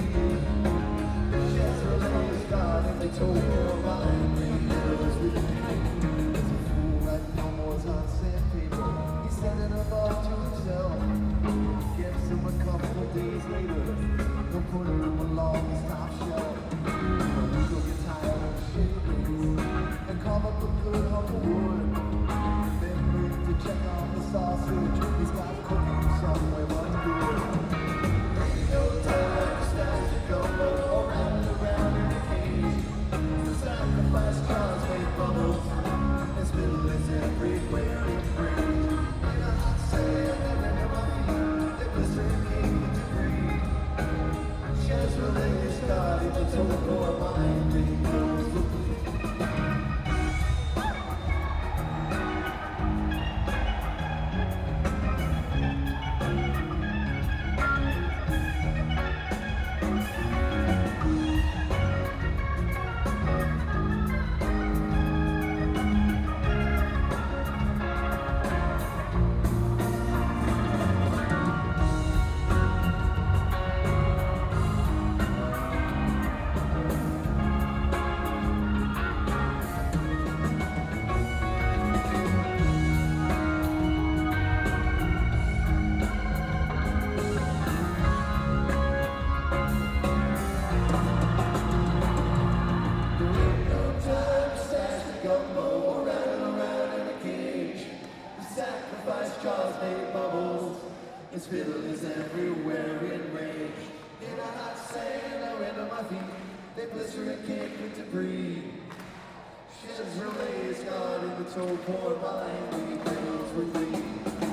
Chevrolet's got in the total mind readers with me. There's a fool that no more on sandpaper. He's sending a bar to himself. Gets him a couple of days later. He'll put him along his top shelf. He'll get tired of shit and carve up a good hunk of wood. Then move to check on the sausage. He's got cooking somewhere but good. Ain't no time to stash the gumbo or round around in a cage. The sacrifice jars make bubbles and spillage everywhere in rage. In a hot sand and under my feet, the blistering king with debris. Chevrolet's got in the total mind readers with me. Sacrifice jars made bubbles. His fiddle is everywhere in rage. In a hot sand or under my feet, they blister and cake with debris. Chevrolet's got in the toe for mine, we bills with me.